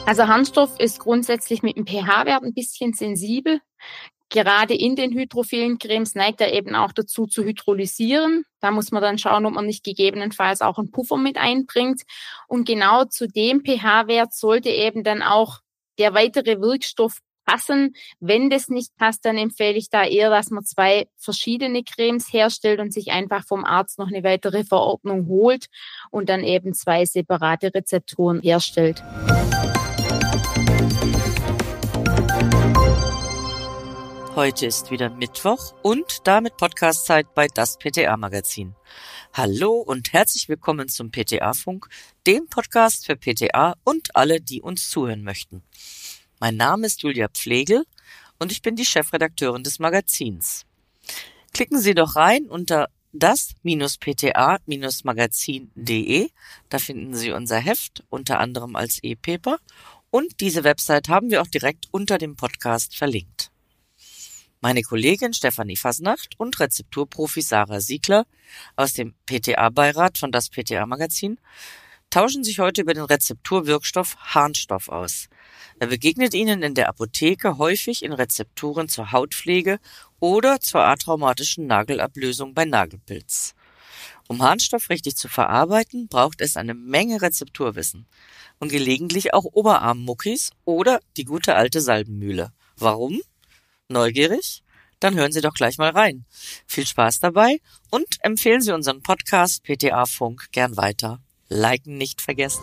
Also Harnstoff ist grundsätzlich mit dem pH-Wert ein bisschen sensibel. Gerade in den hydrophilen Cremes neigt er eben auch dazu zu hydrolysieren. Da muss man dann schauen, ob man nicht gegebenenfalls auch einen Puffer mit einbringt. Und genau zu dem pH-Wert sollte eben dann auch der weitere Wirkstoff passen. Wenn das nicht passt, dann empfehle ich da eher, dass man 2 verschiedene Cremes herstellt und sich einfach vom Arzt noch eine weitere Verordnung holt und dann eben 2 separate Rezepturen herstellt. Heute ist wieder Mittwoch und damit Podcastzeit bei das PTA-Magazin. Hallo und herzlich willkommen zum PTA-Funk, dem Podcast für PTA und alle, die uns zuhören möchten. Mein Name ist Julia Pflegel und ich bin die Chefredakteurin des Magazins. Klicken Sie doch rein unter das-pta-magazin.de, da finden Sie unser Heft, unter anderem als E-Paper, und diese Website haben wir auch direkt unter dem Podcast verlinkt. Meine Kollegin Stefanie Fasnacht und Rezepturprofi Sarah Siegler aus dem PTA-Beirat von das PTA-Magazin tauschen sich heute über den Rezepturwirkstoff Harnstoff aus. Er begegnet Ihnen in der Apotheke häufig in Rezepturen zur Hautpflege oder zur atraumatischen Nagelablösung bei Nagelpilz. Um Harnstoff richtig zu verarbeiten, braucht es eine Menge Rezepturwissen und gelegentlich auch Oberarmmuckis oder die gute alte Salbenmühle. Warum? Neugierig? Dann hören Sie doch gleich mal rein. Viel Spaß dabei und empfehlen Sie unseren Podcast PTA Funk gern weiter. Liken nicht vergessen.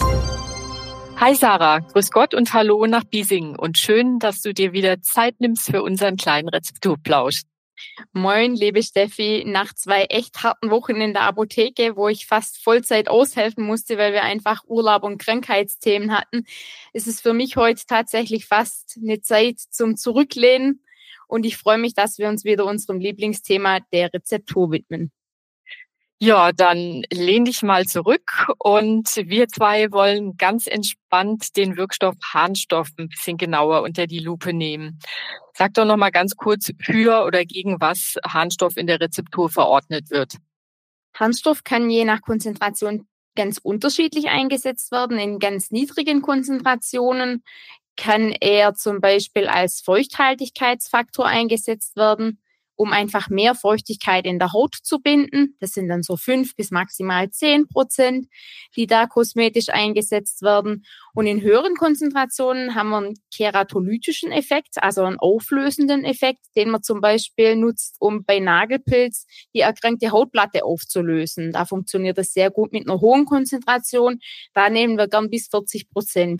Hi Sarah, grüß Gott und hallo nach Biesingen und schön, dass du dir wieder Zeit nimmst für unseren kleinen Rezepturplausch. Moin, liebe Steffi, nach 2 echt harten Wochen in der Apotheke, wo ich fast Vollzeit aushelfen musste, weil wir einfach Urlaub und Krankheitsthemen hatten, ist es für mich heute tatsächlich fast eine Zeit zum Zurücklehnen und ich freue mich, dass wir uns wieder unserem Lieblingsthema der Rezeptur widmen. Ja, dann lehn dich mal zurück und wir 2 wollen ganz entspannt den Wirkstoff Harnstoff ein bisschen genauer unter die Lupe nehmen. Sag doch noch mal ganz kurz, für oder gegen was Harnstoff in der Rezeptur verordnet wird. Harnstoff kann je nach Konzentration ganz unterschiedlich eingesetzt werden. In ganz niedrigen Konzentrationen kann er zum Beispiel als Feuchthaltigkeitsfaktor eingesetzt werden, um einfach mehr Feuchtigkeit in der Haut zu binden. Das sind dann so 5 bis maximal 10%, die da kosmetisch eingesetzt werden. Und in höheren Konzentrationen haben wir einen keratolytischen Effekt, also einen auflösenden Effekt, den man zum Beispiel nutzt, um bei Nagelpilz die erkrankte Hautplatte aufzulösen. Da funktioniert das sehr gut mit einer hohen Konzentration. Da nehmen wir gern bis 40%.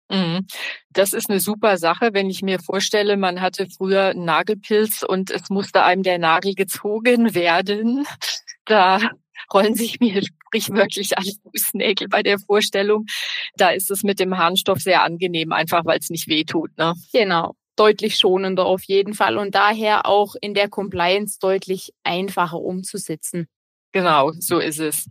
Das ist eine super Sache, wenn ich mir vorstelle, man hatte früher einen Nagelpilz und es musste einem der Nagel gezogen werden. Da rollen sich mir sprichwörtlich alle Fußnägel bei der Vorstellung. Da ist es mit dem Harnstoff sehr angenehm, einfach weil es nicht wehtut, ne? Genau, deutlich schonender auf jeden Fall und daher auch in der Compliance deutlich einfacher umzusetzen. Genau, so ist es.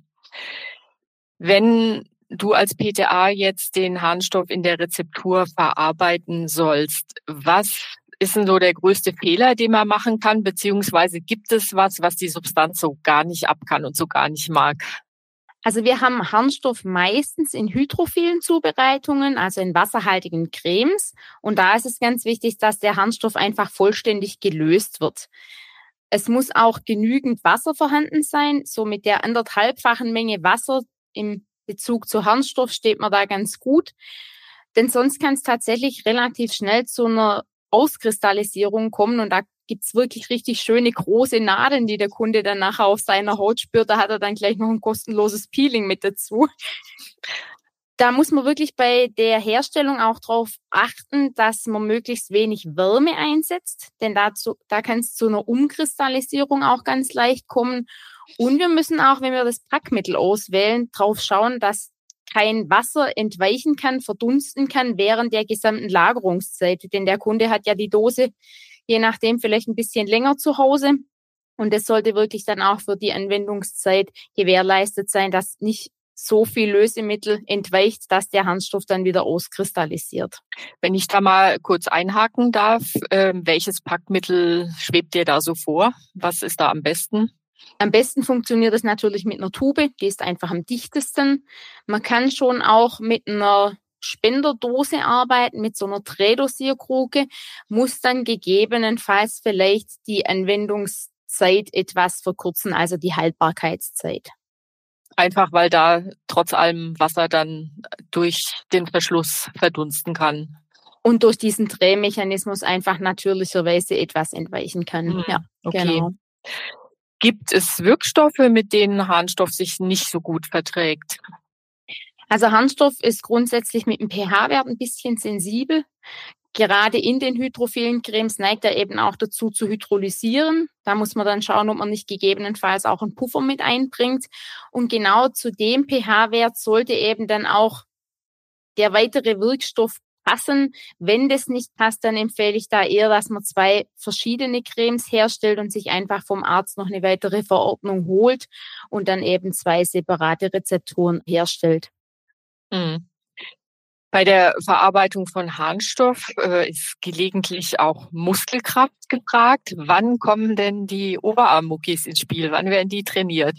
Wenn du als PTA jetzt den Harnstoff in der Rezeptur verarbeiten sollst, was ist denn so der größte Fehler, den man machen kann? Beziehungsweise gibt es was die Substanz so gar nicht ab kann und so gar nicht mag? Also wir haben Harnstoff meistens in hydrophilen Zubereitungen, also in wasserhaltigen Cremes. Und da ist es ganz wichtig, dass der Harnstoff einfach vollständig gelöst wird. Es muss auch genügend Wasser vorhanden sein. So mit der 1,5-fachen Menge Wasser im Bezug zu Harnstoff steht man da ganz gut. Denn sonst kann es tatsächlich relativ schnell zu einer Auskristallisierung kommen und da gibt's wirklich richtig schöne große Nadeln, die der Kunde dann nachher auf seiner Haut spürt. Da hat er dann gleich noch ein kostenloses Peeling mit dazu. Da muss man wirklich bei der Herstellung auch darauf achten, dass man möglichst wenig Wärme einsetzt, denn da kann es zu einer Umkristallisierung auch ganz leicht kommen. Und wir müssen auch, wenn wir das Packmittel auswählen, drauf schauen, dass kein Wasser entweichen kann, verdunsten kann während der gesamten Lagerungszeit. Denn der Kunde hat ja die Dose, je nachdem, vielleicht ein bisschen länger zu Hause. Und das sollte wirklich dann auch für die Anwendungszeit gewährleistet sein, dass nicht so viel Lösemittel entweicht, dass der Harnstoff dann wieder auskristallisiert. Wenn ich da mal kurz einhaken darf, welches Packmittel schwebt dir da so vor? Was ist da am besten? Am besten funktioniert es natürlich mit einer Tube, die ist einfach am dichtesten. Man kann schon auch mit einer Spenderdose arbeiten mit so einer Drehdosierkruke, muss dann gegebenenfalls vielleicht die Anwendungszeit etwas verkürzen, also die Haltbarkeitszeit. Einfach weil da trotz allem Wasser dann durch den Verschluss verdunsten kann. Und durch diesen Drehmechanismus einfach natürlicherweise etwas entweichen kann. Ja, okay. Genau. Gibt es Wirkstoffe, mit denen Harnstoff sich nicht so gut verträgt? Also Harnstoff ist grundsätzlich mit dem pH-Wert ein bisschen sensibel. Gerade in den hydrophilen Cremes neigt er eben auch dazu zu hydrolysieren. Da muss man dann schauen, ob man nicht gegebenenfalls auch einen Puffer mit einbringt. Und genau zu dem pH-Wert sollte eben dann auch der weitere Wirkstoff passen. Wenn das nicht passt, dann empfehle ich da eher, dass man 2 verschiedene Cremes herstellt und sich einfach vom Arzt noch eine weitere Verordnung holt und dann eben 2 separate Rezepturen herstellt. Mhm. Bei der Verarbeitung von Harnstoff ist gelegentlich auch Muskelkraft gefragt. Wann kommen denn die Oberarmmuckis ins Spiel? Wann werden die trainiert?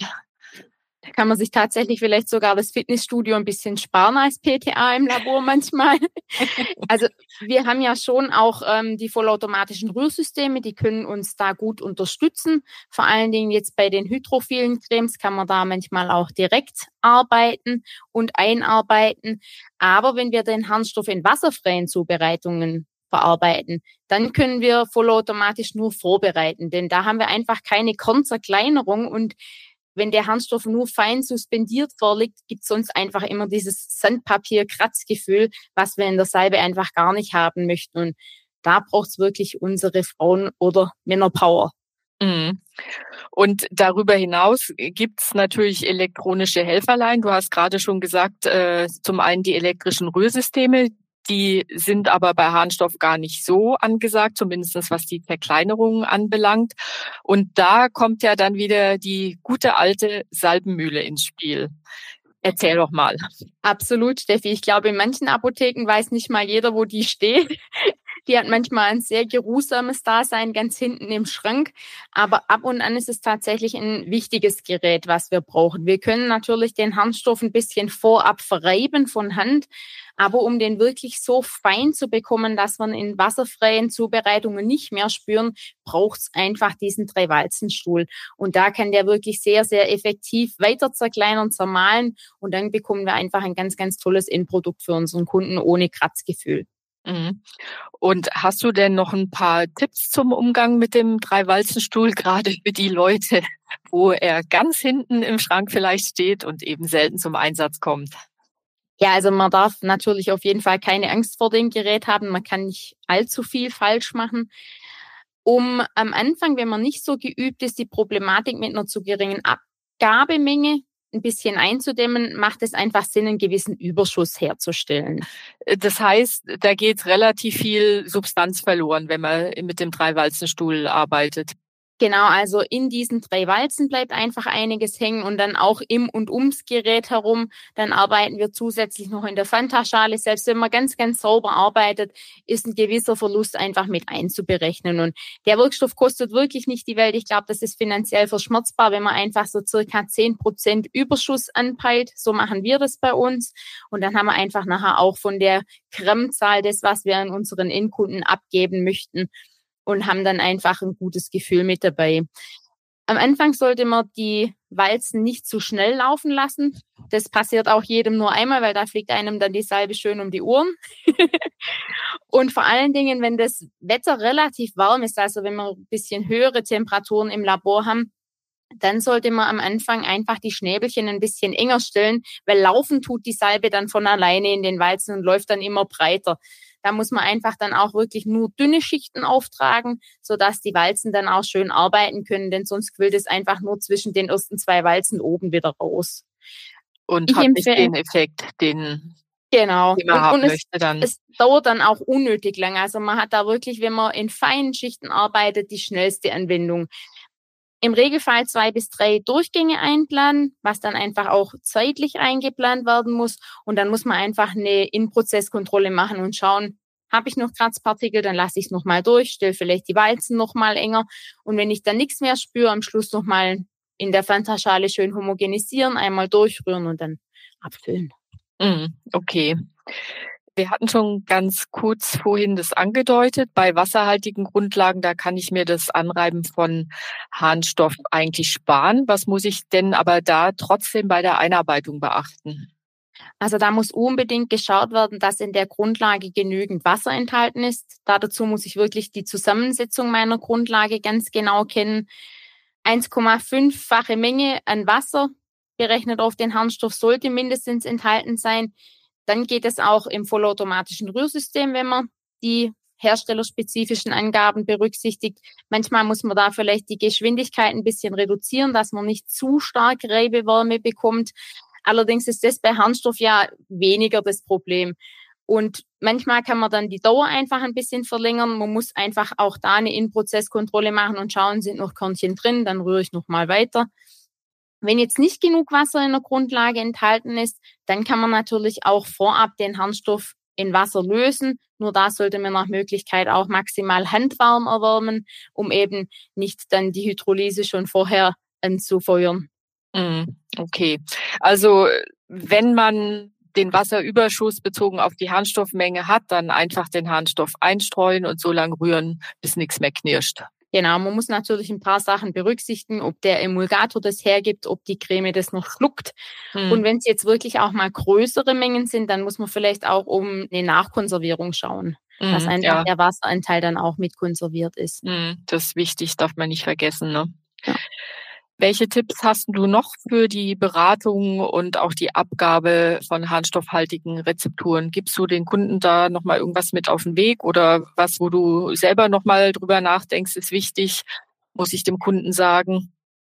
Da kann man sich tatsächlich vielleicht sogar das Fitnessstudio ein bisschen sparen als PTA im Labor manchmal. Also wir haben ja schon auch die vollautomatischen Rührsysteme, die können uns da gut unterstützen. Vor allen Dingen jetzt bei den hydrophilen Cremes kann man da manchmal auch direkt arbeiten und einarbeiten. Aber wenn wir den Harnstoff in wasserfreien Zubereitungen verarbeiten, dann können wir vollautomatisch nur vorbereiten, denn da haben wir einfach keine Kornzerkleinerung und wenn der Harnstoff nur fein suspendiert vorliegt, gibt es uns einfach immer dieses Sandpapier-Kratzgefühl, was wir in der Salbe einfach gar nicht haben möchten. Und da braucht es wirklich unsere Frauen- oder Männerpower. Mhm. Und darüber hinaus gibt's natürlich elektronische Helferlein. Du hast gerade schon gesagt, zum einen die elektrischen Rührsysteme, die sind aber bei Harnstoff gar nicht so angesagt, zumindest was die Verkleinerung anbelangt. Und da kommt ja dann wieder die gute alte Salbenmühle ins Spiel. Erzähl doch mal. Absolut, Steffi. Ich glaube, in manchen Apotheken weiß nicht mal jeder, wo die steht. Die hat manchmal ein sehr geruhsames Dasein ganz hinten im Schrank. Aber ab und an ist es tatsächlich ein wichtiges Gerät, was wir brauchen. Wir können natürlich den Harnstoff ein bisschen vorab verreiben von Hand. Aber um den wirklich so fein zu bekommen, dass wir ihn in wasserfreien Zubereitungen nicht mehr spüren, braucht es einfach diesen 3-Walzen-Stuhl. Und da kann der wirklich sehr, sehr effektiv weiter zerkleinern, zermahlen. Und dann bekommen wir einfach ein ganz, ganz tolles Endprodukt für unseren Kunden ohne Kratzgefühl. Mhm. Und hast du denn noch ein paar Tipps zum Umgang mit dem 3-Walzen-Stuhl, gerade für die Leute, wo er ganz hinten im Schrank vielleicht steht und eben selten zum Einsatz kommt? Ja, also man darf natürlich auf jeden Fall keine Angst vor dem Gerät haben. Man kann nicht allzu viel falsch machen. Um am Anfang, wenn man nicht so geübt ist, die Problematik mit einer zu geringen Abgabemenge ein bisschen einzudämmen, macht es einfach Sinn, einen gewissen Überschuss herzustellen. Das heißt, da geht relativ viel Substanz verloren, wenn man mit dem 3-Walzen-Stuhl arbeitet. Genau, also in diesen 3 Walzen bleibt einfach einiges hängen und dann auch im und ums Gerät herum. Dann arbeiten wir zusätzlich noch in der Fanta-Schale. Selbst wenn man ganz, ganz sauber arbeitet, ist ein gewisser Verlust einfach mit einzuberechnen. Und der Wirkstoff kostet wirklich nicht die Welt. Ich glaube, das ist finanziell verschmerzbar, wenn man einfach so circa 10% Überschuss anpeilt. So machen wir das bei uns. Und dann haben wir einfach nachher auch von der Grammzahl des, was wir an unseren Endkunden abgeben möchten, und haben dann einfach ein gutes Gefühl mit dabei. Am Anfang sollte man die Walzen nicht zu schnell laufen lassen. Das passiert auch jedem nur einmal, weil da fliegt einem dann die Salbe schön um die Ohren. Und vor allen Dingen, wenn das Wetter relativ warm ist, also wenn wir ein bisschen höhere Temperaturen im Labor haben, dann sollte man am Anfang einfach die Schnäbelchen ein bisschen enger stellen, weil laufen tut die Salbe dann von alleine in den Walzen und läuft dann immer breiter. Da muss man einfach dann auch wirklich nur dünne Schichten auftragen, sodass die Walzen dann auch schön arbeiten können, denn sonst quillt es einfach nur zwischen den ersten 2 Walzen oben wieder raus. Und hat nicht den Effekt, den genau. man haben möchte dann. Es dauert dann auch unnötig lang. Also man hat da wirklich, wenn man in feinen Schichten arbeitet, die schnellste Anwendung. Im Regelfall 2 bis 3 Durchgänge einplanen, was dann einfach auch zeitlich eingeplant werden muss. Und dann muss man einfach eine In-Prozess-Kontrolle machen und schauen, habe ich noch Kratzpartikel, dann lasse ich es nochmal durch, stelle vielleicht die Walzen nochmal enger. Und wenn ich dann nichts mehr spüre, am Schluss nochmal in der Fanta-Schale schön homogenisieren, einmal durchrühren und dann abfüllen. Okay. Wir hatten schon ganz kurz vorhin das angedeutet. Bei wasserhaltigen Grundlagen, da kann ich mir das Anreiben von Harnstoff eigentlich sparen. Was muss ich denn aber da trotzdem bei der Einarbeitung beachten? Also da muss unbedingt geschaut werden, dass in der Grundlage genügend Wasser enthalten ist. Dazu muss ich wirklich die Zusammensetzung meiner Grundlage ganz genau kennen. 1,5-fache Menge an Wasser berechnet auf den Harnstoff sollte mindestens enthalten sein. Dann geht es auch im vollautomatischen Rührsystem, wenn man die herstellerspezifischen Angaben berücksichtigt. Manchmal muss man da vielleicht die Geschwindigkeit ein bisschen reduzieren, dass man nicht zu stark Reibewärme bekommt. Allerdings ist das bei Harnstoff ja weniger das Problem. Und manchmal kann man dann die Dauer einfach ein bisschen verlängern. Man muss einfach auch da eine In-Prozess-Kontrolle machen und schauen, sind noch Körnchen drin, dann rühre ich nochmal weiter. Wenn jetzt nicht genug Wasser in der Grundlage enthalten ist, dann kann man natürlich auch vorab den Harnstoff in Wasser lösen. Nur da sollte man nach Möglichkeit auch maximal handwarm erwärmen, um eben nicht dann die Hydrolyse schon vorher anzufeuern. Okay, also wenn man den Wasserüberschuss bezogen auf die Harnstoffmenge hat, dann einfach den Harnstoff einstreuen und so lange rühren, bis nichts mehr knirscht. Genau, man muss natürlich ein paar Sachen berücksichtigen, ob der Emulgator das hergibt, ob die Creme das noch schluckt. Und wenn es jetzt wirklich auch mal größere Mengen sind, dann muss man vielleicht auch um eine Nachkonservierung schauen, dass einfach der Wasseranteil dann auch mit konserviert ist. Das ist wichtig, darf man nicht vergessen, ne? Ja. Welche Tipps hast du noch für die Beratung und auch die Abgabe von harnstoffhaltigen Rezepturen? Gibst du den Kunden da nochmal irgendwas mit auf den Weg oder was, wo du selber nochmal drüber nachdenkst, ist wichtig, muss ich dem Kunden sagen?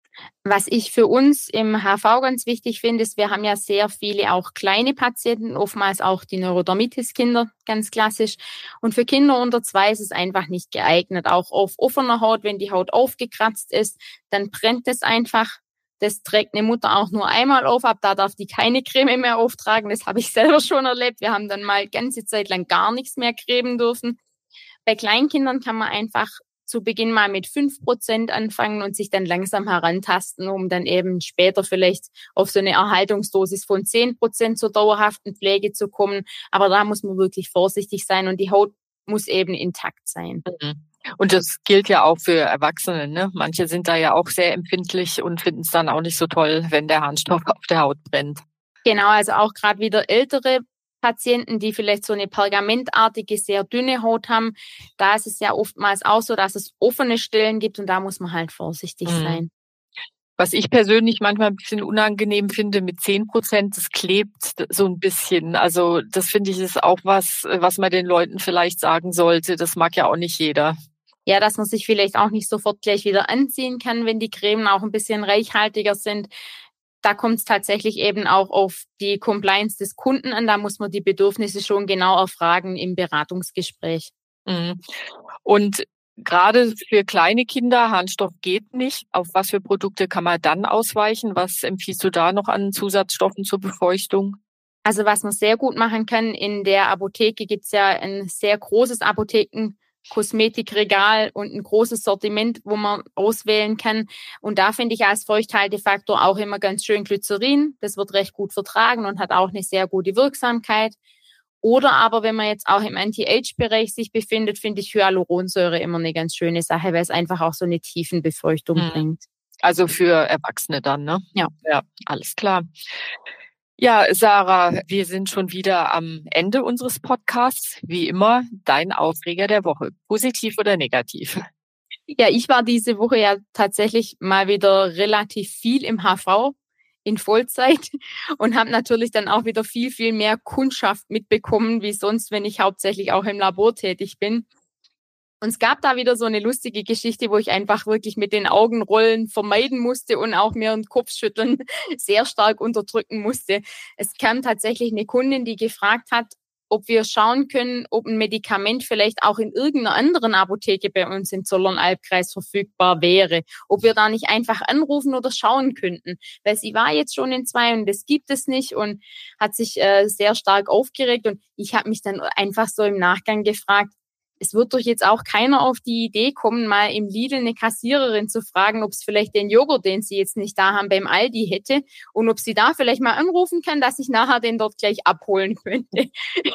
Was ich für uns im HV ganz wichtig finde, ist, wir haben ja sehr viele auch kleine Patienten, oftmals auch die Neurodermitis-Kinder, ganz klassisch. Und für Kinder unter 2 ist es einfach nicht geeignet. Auch auf offener Haut, wenn die Haut aufgekratzt ist, dann brennt es einfach. Das trägt eine Mutter auch nur einmal auf, ab da darf die keine Creme mehr auftragen. Das habe ich selber schon erlebt. Wir haben dann mal ganze Zeit lang gar nichts mehr cremen dürfen. Bei Kleinkindern kann man einfach zu Beginn mal mit 5% anfangen und sich dann langsam herantasten, um dann eben später vielleicht auf so eine Erhaltungsdosis von 10% zur dauerhaften Pflege zu kommen. Aber da muss man wirklich vorsichtig sein und die Haut muss eben intakt sein. Und das gilt ja auch für Erwachsene, ne? Manche sind da ja auch sehr empfindlich und finden es dann auch nicht so toll, wenn der Harnstoff auf der Haut brennt. Genau, also auch gerade wieder ältere Patienten, die vielleicht so eine pergamentartige, sehr dünne Haut haben, da ist es ja oftmals auch so, dass es offene Stellen gibt und da muss man halt vorsichtig sein. Was ich persönlich manchmal ein bisschen unangenehm finde mit 10%, das klebt so ein bisschen. Also das finde ich ist auch was man den Leuten vielleicht sagen sollte. Das mag ja auch nicht jeder. Ja, dass man sich vielleicht auch nicht sofort gleich wieder anziehen kann, wenn die Cremen auch ein bisschen reichhaltiger sind. Da kommt es tatsächlich eben auch auf die Compliance des Kunden an. Da muss man die Bedürfnisse schon genau erfragen im Beratungsgespräch. Und gerade für kleine Kinder, Harnstoff geht nicht. Auf was für Produkte kann man dann ausweichen? Was empfiehlst du da noch an Zusatzstoffen zur Befeuchtung? Also was man sehr gut machen kann, in der Apotheke gibt's ja ein sehr großes Kosmetikregal und ein großes Sortiment, wo man auswählen kann. Und da finde ich als Feuchthaltefaktor auch immer ganz schön Glycerin. Das wird recht gut vertragen und hat auch eine sehr gute Wirksamkeit. Oder aber, wenn man jetzt auch im Anti-Age-Bereich sich befindet, finde ich Hyaluronsäure immer eine ganz schöne Sache, weil es einfach auch so eine Tiefenbefeuchtung bringt. Also für Erwachsene dann, ne? Ja. Ja, alles klar. Ja, Sarah, wir sind schon wieder am Ende unseres Podcasts. Wie immer, dein Aufreger der Woche. Positiv oder negativ? Ja, ich war diese Woche ja tatsächlich mal wieder relativ viel im HV in Vollzeit und habe natürlich dann auch wieder viel, viel mehr Kundschaft mitbekommen, wie sonst, wenn ich hauptsächlich auch im Labor tätig bin. Und es gab da wieder so eine lustige Geschichte, wo ich einfach wirklich mit den Augenrollen vermeiden musste und auch mir ein Kopfschütteln sehr stark unterdrücken musste. Es kam tatsächlich eine Kundin, die gefragt hat, ob wir schauen können, ob ein Medikament vielleicht auch in irgendeiner anderen Apotheke bei uns im Zollern-Albkreis verfügbar wäre. Ob wir da nicht einfach anrufen oder schauen könnten. Weil sie war jetzt schon in 2 und das gibt es nicht und hat sich sehr stark aufgeregt. Und ich habe mich dann einfach so im Nachgang gefragt, es wird doch jetzt auch keiner auf die Idee kommen, mal im Lidl eine Kassiererin zu fragen, ob es vielleicht den Joghurt, den sie jetzt nicht da haben, beim Aldi hätte und ob sie da vielleicht mal anrufen kann, dass ich nachher den dort gleich abholen könnte.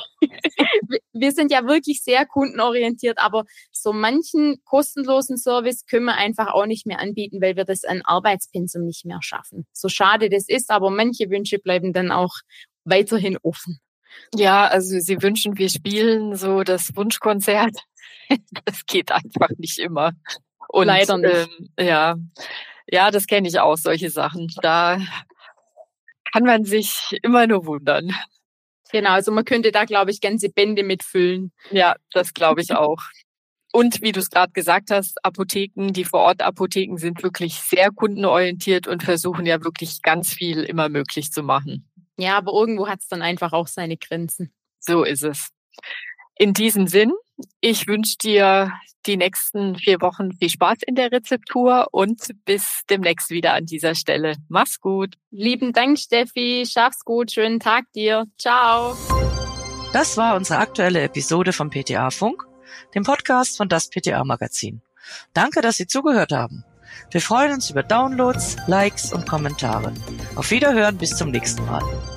Wir sind ja wirklich sehr kundenorientiert, aber so manchen kostenlosen Service können wir einfach auch nicht mehr anbieten, weil wir das an Arbeitspensum nicht mehr schaffen. So schade das ist, aber manche Wünsche bleiben dann auch weiterhin offen. Ja, also Sie wünschen, wir spielen so das Wunschkonzert. Das geht einfach nicht immer. Und, leider nicht. Ja, das kenne ich auch, solche Sachen. Da kann man sich immer nur wundern. Genau, also man könnte da, glaube ich, ganze Bände mitfüllen. Ja, das glaube ich auch. Und wie du es gerade gesagt hast, Apotheken, die Vor-Ort-Apotheken sind wirklich sehr kundenorientiert und versuchen ja wirklich ganz viel immer möglich zu machen. Ja, aber irgendwo hat es dann einfach auch seine Grenzen. So ist es. In diesem Sinn, ich wünsche dir die nächsten 4 Wochen viel Spaß in der Rezeptur und bis demnächst wieder an dieser Stelle. Mach's gut. Lieben Dank, Steffi. Schaff's gut. Schönen Tag dir. Ciao. Das war unsere aktuelle Episode vom PTA Funk, dem Podcast von das PTA Magazin. Danke, dass Sie zugehört haben. Wir freuen uns über Downloads, Likes und Kommentare. Auf Wiederhören, bis zum nächsten Mal.